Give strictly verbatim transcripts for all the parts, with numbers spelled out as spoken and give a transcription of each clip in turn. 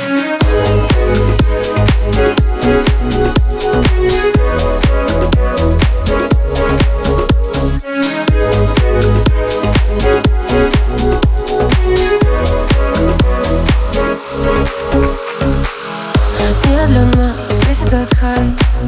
Медленно весь этот хайп,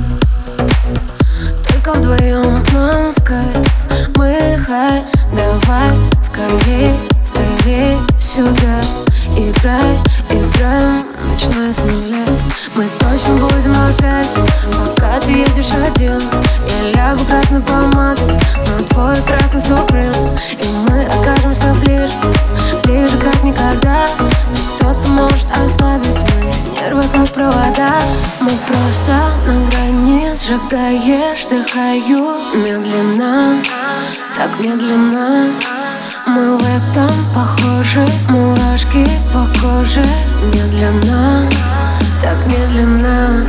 только вдвоем нам в кайф. Мы хай, давай скорей, скорей сюда. Играй, играем, начиная с нуля. Мы точно будем на связи, пока ты едешь один. Я лягу красной помадой на твой красный суприм, и мы окажемся ближе, ближе как никогда. Кто-то может ослабить мои нервы, как провода. Мы просто на грани, сжигаешь, дыхаю медленно, так медленно. Мы в этом похожи, мурашки по коже. Медленно, так медленно.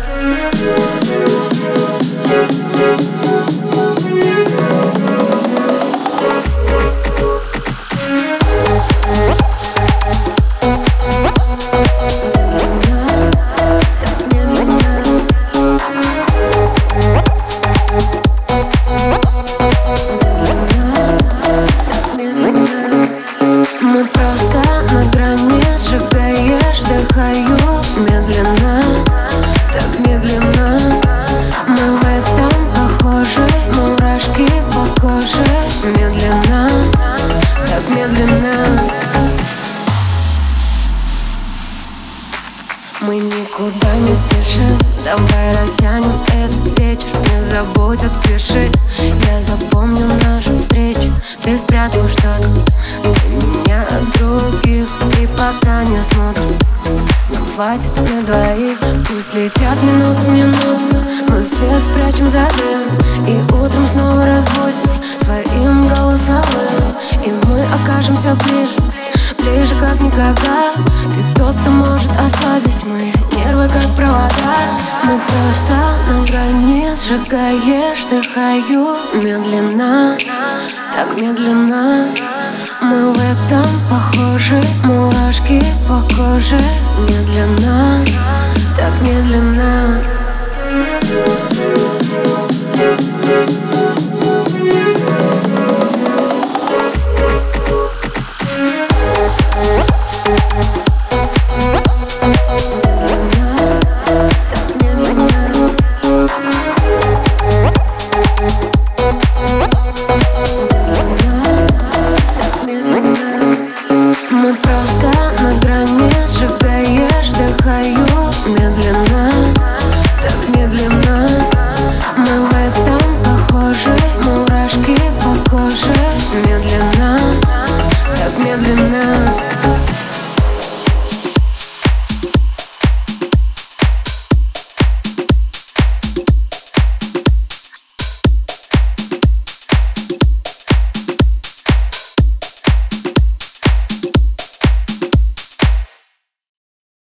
Мы просто на грани, сжигаешь, дыхаю медленно, так медленно. Мы в этом похожи, мурашки по коже. Медленно, так медленно. Мы никуда не спешим, давай растянем этот вечер. Не забудь, отпиши, я запомню нашу встречу. Ты спрятал что-то, ты меня от других. И пока не смотрим, нам хватит на двоих. Пусть летят минуты, минуты, мы свет спрячем за дым. И утром снова разбудишь своим голосовым, и мы окажемся ближе, ближе как никогда. Ты тот, кто может ослабить мои нервы, как провода. Мы просто на грани, сжигаешь, дыхаю медленно, так медленно. Мы в этом похожи, мурашки по коже. Медленно, так медленно.